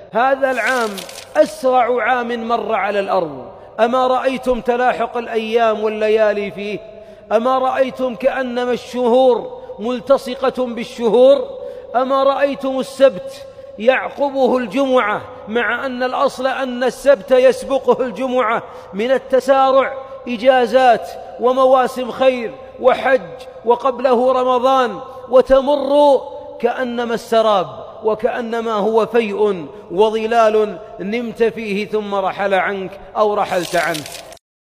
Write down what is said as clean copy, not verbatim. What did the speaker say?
هذا العام أسرع عام مر على الأرض. أما رأيتم تلاحق الأيام والليالي فيه؟ أما رأيتم كأنما الشهور ملتصقة بالشهور؟ أما رأيتم السبت يعقبه الجمعة، مع أن الأصل أن السبت يسبقه الجمعة من التسارع؟ إجازات ومواسم خير وحج وقبله رمضان، وتمر كأنما السراب، وكأنما هو فيء وظلال نمت فيه ثم رحل عنك أو رحلت عنه.